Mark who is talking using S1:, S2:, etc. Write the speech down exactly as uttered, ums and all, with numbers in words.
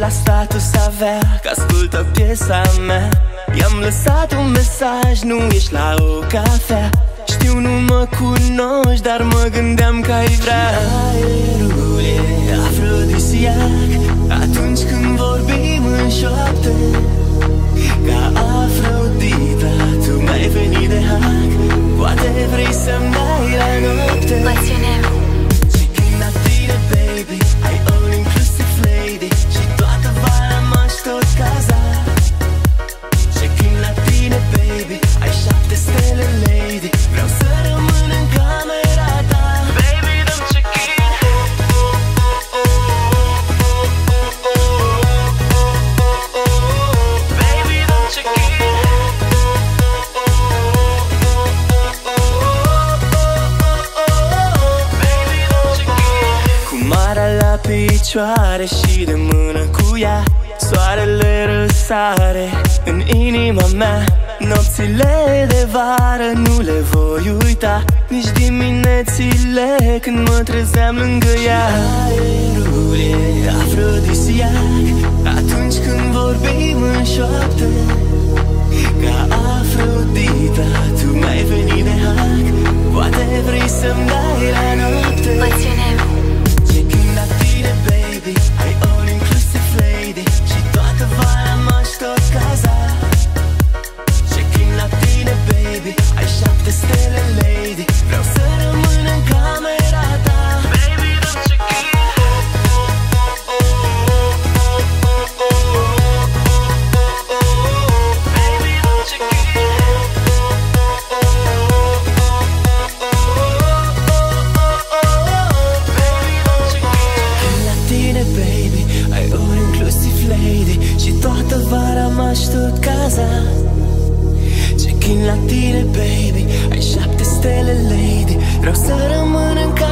S1: la status avea că ascultă piesa mea. I-am lăsat un mesaj, nu ești la o cafea. Știu nu mă cunoști, dar mă gândeam că ai vrea. Aerul e afrodisiac atunci când vorbim în șoaptă. Ca Afrodita, tu mi-ai venit de hack. Poate vrei să-mi dai la noapte. Checking la tine, baby, ai all inclusive lady. Și toată vara m-aș tot caza. Checking la tine, baby, ai șapte stele, lady. Vreau să rămân în camera ta. Baby, dăm check-in. Baby, dăm check-in. Baby, dăm check-in. Cu marea la picioare și de mână cu ea, soarele răsare în inima mea. Nopțile de vară nu le voi uita, nici diminețile când mă trezeam lângă ea. Aerul e afrodisiac atunci când vorbim în șoaptă. Ca Afrodita, tu mi-ai venit de hack. Poate vrei să-mi dai la noapte. Checking la tine, baby, ai all inclusive lady. Și toată vara m-aș tot caza. Checking la tine, baby, ai șapte stele, lady. Vreau să rămân în camera ta. Baby, dăm check-in. Baby, dăm check-in. Baby, dăm check-in. La tine, baby, ai all inclusive lady. Și toată vara m-aș tot caza. Check-in la tine, baby, ai șapte stele, lady. Vreau să rămân în